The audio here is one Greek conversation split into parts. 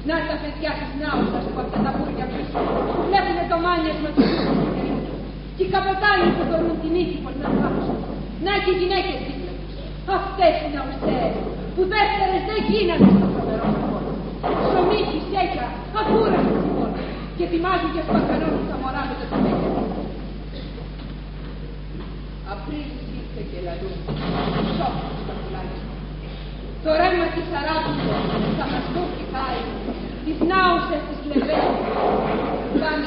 Να τα παιδιά της Νάουσας από αυτά τα μπούρια πίσω, που βλέπουνε το μάνιες με τους φίλους. Και οι καπετάνοι που δωρούν την ήθικος να βάζουν. Να και οι γυναίκες δίπλα τους. Αυτές οι Ναουσές, που δεύτερες δεν γίνανε στο φοβερό χώρο. Ψωμί, φυσέκια, ακούρασες λοιπόν. Και ετοιμάζουν και σπακανώνουν τα μωρά με το τεμέλια. Απρίλης ήρθε και λαλούν. Σώπους τα πουλάνε. Το ρέμα της Αράπητος θα μας το φυκάει. Τις Νάουσες της Λεβένης. Κάνε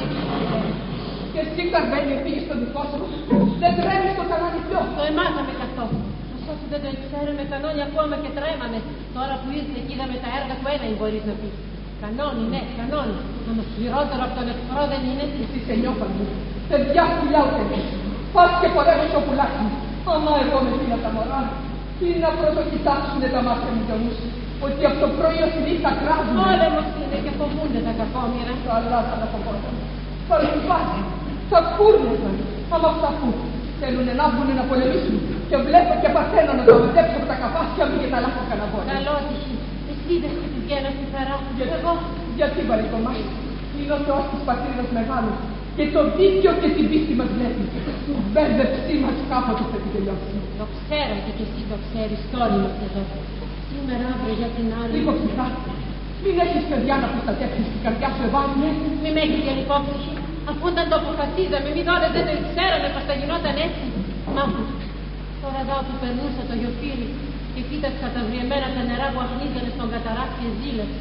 και εσύ Καρβέλη πήγες στον δικό σου. Δεν τρέμεις το κανόνι πιο. Το εμάθαμε κι αυτό. Όσοι δεν το ξέρουμε, κανόνι ακόμα και τρέμαμε. Τώρα που ήρθε και είδαμε τα έργα του, ένα μπορείς να πεις. Κανόνι, ναι, κανόνι. Όμω χειρότερο από τον εχθρό δεν είναι. Εσύ σε νιώπα μου. Παιδιά σκυλιά ούτε εμείς. Πας και πορεύεις το πουλάκι. Αμά εγώ με φύλλα τα μωρά. Τι να πρωτοκοιτάξουνε τα μάτια μου κι νους. Ότι από το πρωί ως τη νύχτα κράζουνε. Πόλεμος είναι και φοβούνται τα κακόμοιρα. Καλά θα τα φοβόταν. Θα λυπάσαι. Θα κούρνεσαν. Άμα αυτά που θέλουνε να βγουνε να πολεμήσουν. Και βλέπω και παθαίνω να τα μαντέψω από τα καφάσια μου και τα λάθω καναβόλια. Καλό τύχη. Εσύ δεν και τη βγαίνω στη χαρά. Εγώ. Γιατί βαρικομάς. Είναι ο Θεός της πατρίδας μεγάλος. Και το δίκαιο και την πίστη μας βλέπει. Μπέρδεψή μας κάποτε θα την τελειώσει. Το ξέρω και εσύ το ξέρεις κι όλοι μας εδώ. Σήμερα αύριο για την άλλη. Λίγο ψυχά. Μην έχεις παιδιά να προστατεύσεις την καρδιά σου ευάλυνε. Μη με έχεις για υπόψη. Αφού όταν το αποφασίζαμε, μην όλες δεν το ξέραμε πως θα γινόταν έτσι. Μα τώρα εδώ που περνούσα το γιοφύρι και κοίταξα τα βριεμένα τα νερά που αχνίζανε στον καταράκτη και ζήλεψα.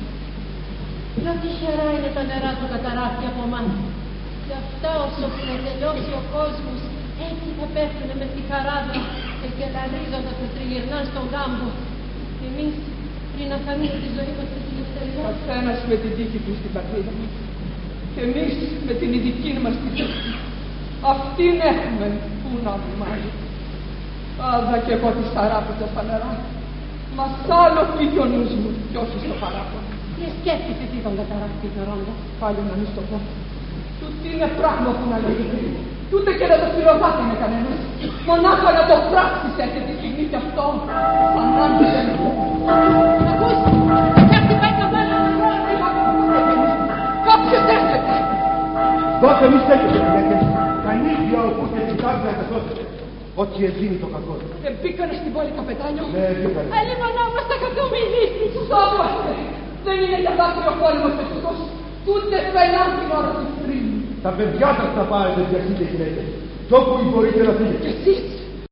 Λέω τυχερά είναι τα νερά του καταράκτη από εμάς. Και αυτά όσο που να τελειώσει ο κόσμος, έτσι θα πέφτουνε με τη χαράδρα και κελαρίζοντας να τριγυρνάν στον κάμπο. Και εμείς πριν να χανούμε τη ζωή μας στην ελευθερία. Καθένας με την τύχη του στην πατρίδα μας. Και εμείς με την ειδική μας την τύχη. Αυτήν έχουμε που να μάλλει. Άδα κι εγώ τη Σαράπητο στα νερά. Μα σ' άλλο πήγε ο νους μου κι όχι στο παράπονο. Και σκέφτεσαι εσύ τον καταράκτη Ρόντα. Πάλι να μην στο πω. Τούτο είναι πράγμα που να λέγεται. Κι ούτε και να το πληροβάτε με κανένας. Μονάχα να το πράξεις έρχεται τη στιγμή κι αυτό. Σαν να μην δεν είναι. Ακούς, θα χτυπάει το μπάλα μου. Κάποιος έρχεται. Δώσε μη στέκεται γυναίκες. Κανείς για όπου και κοιτάζει να τα σώσει. Ό,τι εζήνει το κακό. Μπήκανε στην πόλη καπετάνιο. Ναι, μπήκανε. Ελίμωνά μας τα κακομιλήσεις. Σώπαστε. Δεν είναι για δάκρυο πόλεμος φυσικός. Ούτε φαινάν την ώρα του πριν. Τα παιδιά σας θα πάρετε διαχείριτε γυναίκες. Κι όπου μπορείτε να φύγετε. Και εσείς.